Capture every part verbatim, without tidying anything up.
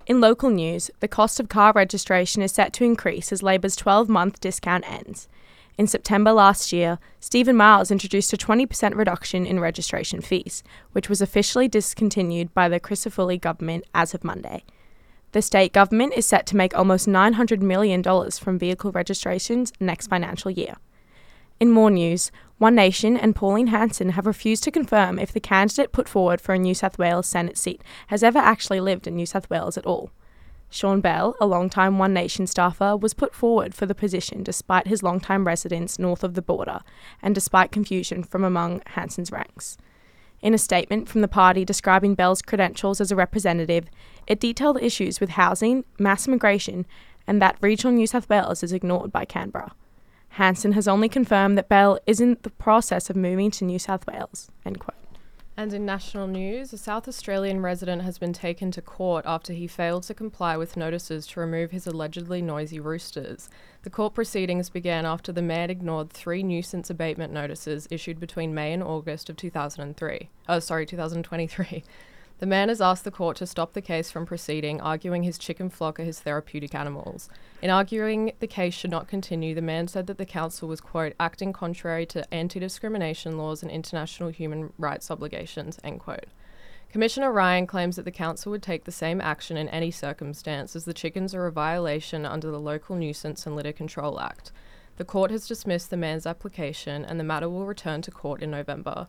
In local news, the cost of car registration is set to increase as Labor's twelve-month discount ends. In September last year, Stephen Miles introduced a twenty percent reduction in registration fees, which was officially discontinued by the Crisafulli government as of Monday. The state government is set to make almost nine hundred million dollars from vehicle registrations next financial year. In more news, One Nation and Pauline Hanson have refused to confirm if the candidate put forward for a New South Wales Senate seat has ever actually lived in New South Wales at all. Sean Bell, a long-time One Nation staffer, was put forward for the position despite his long-time residence north of the border and despite confusion from among Hanson's ranks. In a statement from the party describing Bell's credentials as a representative, it detailed issues with housing, mass migration, and that regional New South Wales is ignored by Canberra. Hanson has only confirmed that Bell is in the process of moving to New South Wales. End quote. And in national news, a South Australian resident has been taken to court after he failed to comply with notices to remove his allegedly noisy roosters. The court proceedings began after the man ignored three nuisance abatement notices issued between May and August of two thousand three. Oh, sorry, two thousand twenty-three. The man has asked the court to stop the case from proceeding, arguing his chicken flock are his therapeutic animals. In arguing the case should not continue, the man said that the council was, quote, acting contrary to anti-discrimination laws and international human rights obligations, end quote. Commissioner Ryan claims that the council would take the same action in any circumstance as the chickens are a violation under the Local Nuisance and Litter Control Act. The court has dismissed the man's application and the matter will return to court in November.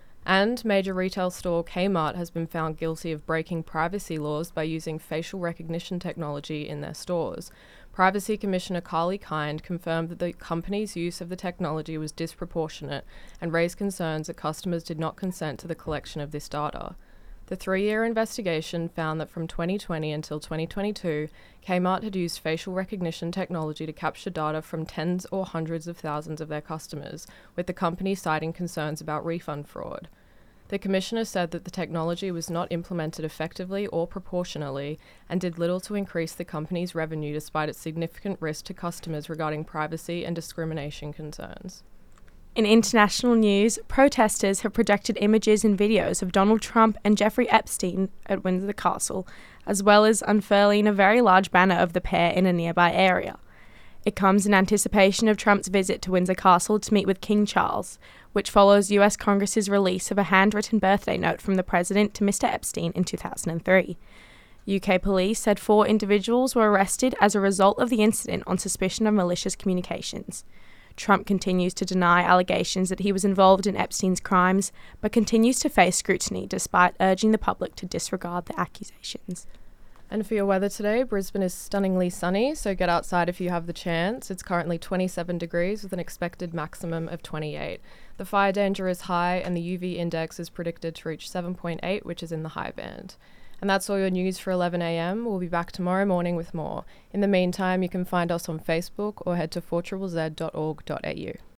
And major retail store Kmart has been found guilty of breaking privacy laws by using facial recognition technology in their stores. Privacy Commissioner Carly Kind confirmed that the company's use of the technology was disproportionate and raised concerns that customers did not consent to the collection of this data. The three-year investigation found that from twenty twenty until twenty twenty-two, Kmart had used facial recognition technology to capture data from tens or hundreds of thousands of their customers, with the company citing concerns about refund fraud. The commissioner said that the technology was not implemented effectively or proportionally and did little to increase the company's revenue despite its significant risk to customers regarding privacy and discrimination concerns. In international news, protesters have projected images and videos of Donald Trump and Jeffrey Epstein at Windsor Castle, as well as unfurling a very large banner of the pair in a nearby area. It comes in anticipation of Trump's visit to Windsor Castle to meet with King Charles, which follows U S Congress's release of a handwritten birthday note from the president to Mister Epstein in two thousand three. U K police said four individuals were arrested as a result of the incident on suspicion of malicious communications. Trump continues to deny allegations that he was involved in Epstein's crimes, but continues to face scrutiny despite urging the public to disregard the accusations. And for your weather today, Brisbane is stunningly sunny, so get outside if you have the chance. It's currently twenty-seven degrees with an expected maximum of twenty-eight. The fire danger is high and the U V index is predicted to reach seven point eight, which is in the high band. And that's all your news for eleven a.m. We'll be back tomorrow morning with more. In the meantime, you can find us on Facebook or head to four z z z dot org dot a u.